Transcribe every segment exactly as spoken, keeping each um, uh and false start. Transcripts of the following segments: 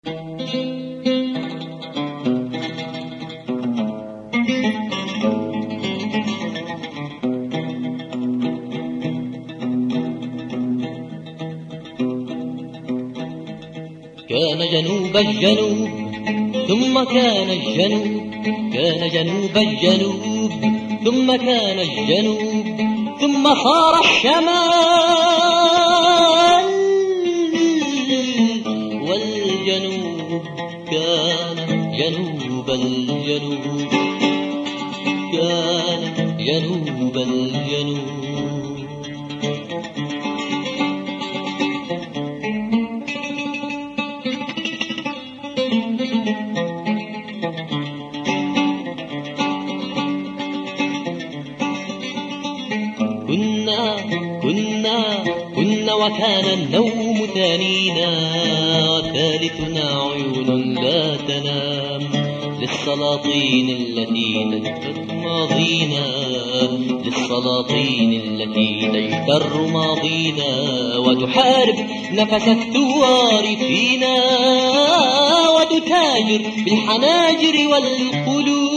كان جنوب الجنوب ثم كان الجنوب، كان جنوب الجنوب ثم كان الجنوب، ثم صار الشمال، والجنوب كان جنوب الجنوب، كان جنوب الجنوب. كنا كنا كنا وكان النوم ثانينا، وثالثنا عيون لا تنام، للسلاطين التي تجتر ماضينا، للسلاطين التي تجتر ماضينا، وتحارب نفس الثوار فينا، وتتاجر بالحناجر والقلوب،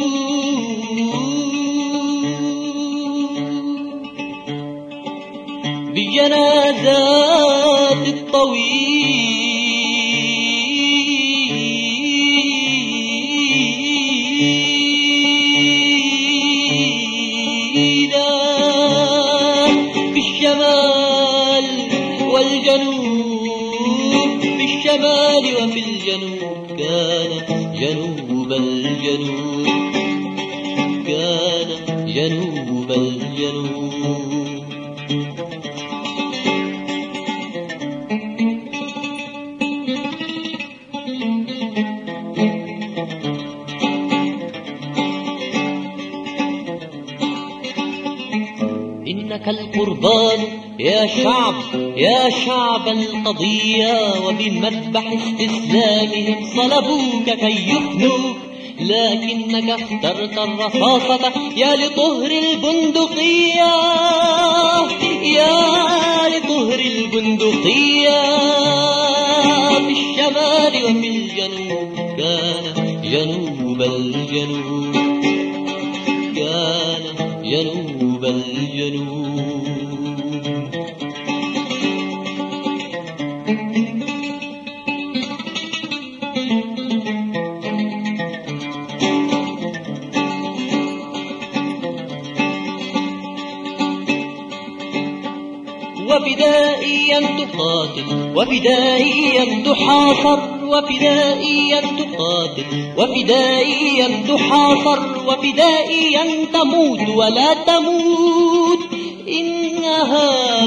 بجنازات الطويلة، بالشمال والجنوب، بالشمال وفي الجنوب، كان جنوب الجنوب، كان جنوب الجنوب. إنك القربان يا شعب، يا شعب القضية، وبمذبح استسلامهم صلبوك كي يفنوك، لكنك اخترت الرصاصة يا لطهر البندقية، يا لطهر البندقية، في الشمال وفي الجنوب، كان جنوب الجنوب، كان جنوب الجنوب. وفدائيا تقاتل، وفدائيا تحاصر، وفدائيا تقاتل، وفدائيا تحاصر، وفدائيا تموت ولا تموت، إنها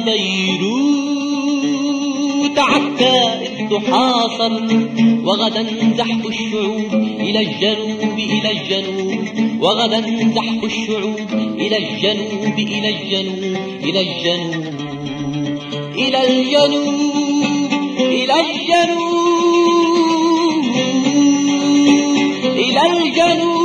بيروت عكا تحاصر، وغدا زحف الشعوب إلى الجنوب، إلى الجنوب، وغدا زحف الشعوب إلى الجنوب، إلى الجنوب، إلى الجنوب، إلى الجنوب، إلى الجنوب، إلى الجنوب.